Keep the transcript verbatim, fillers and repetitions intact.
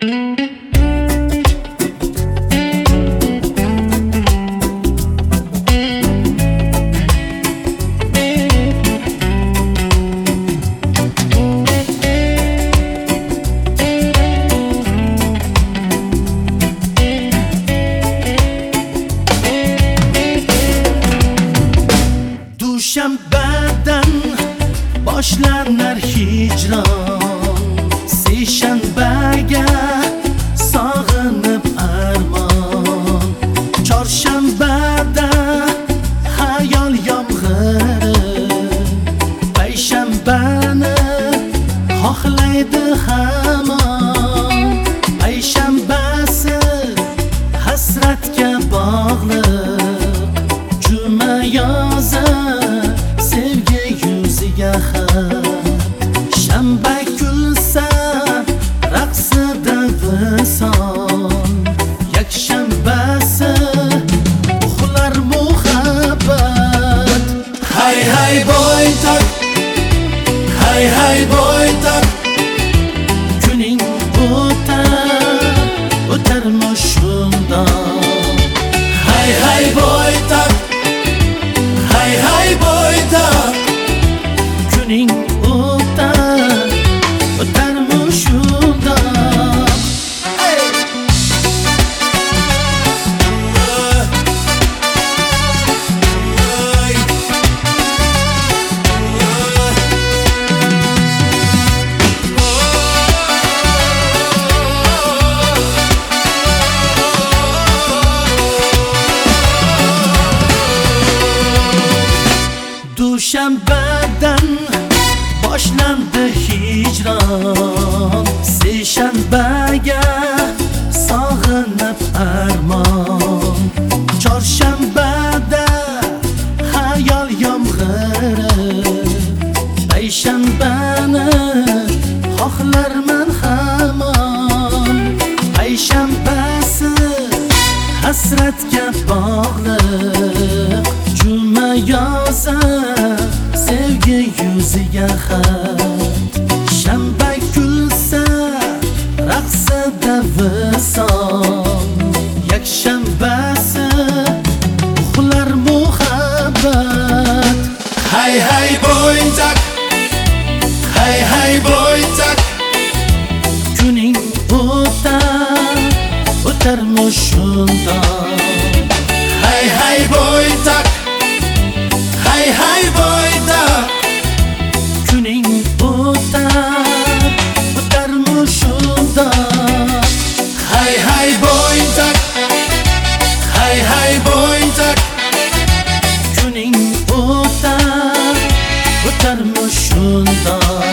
Dushanbadan boshlanar hijron, seshanbaga sog'inib armon, chorshanbada xayol yomg'iri, payshanbani xohlaydi hamon, payshanbasi hasratga bog'liq, juma yozi sevgi yuziga xat, shanba kulsa raqsida vison, yakshanbasi uxlar muhabbat. Hay hay boytak, hay hay boytak, kuning o'tar, o'tarmi shundoq. Hay hay boytak, hay hay boytak, kuning o'tar, o'tarmi shundoq. Dushanbadan boshlandi hijron, seshanbaga sog'inib armon, chorshanbada xayol yomg'iri, payshanbani xohlarman hamon, payshanbasi hasratga bog'liq, juma yozi sevgi yuziga xat, shanba kulsa raqsida vison, yakshanbasi uxlar muhabbat. Hay hay boytak, hay hay boytak, kuning o'tar, o'tarmi shundoq. Hay hay boytak, hay hay boytak, kuning o'tar, o'tarmi shundoq. Hay hay boytak, hay hay boytak, kuning o'tar, o'tarmi shundoq.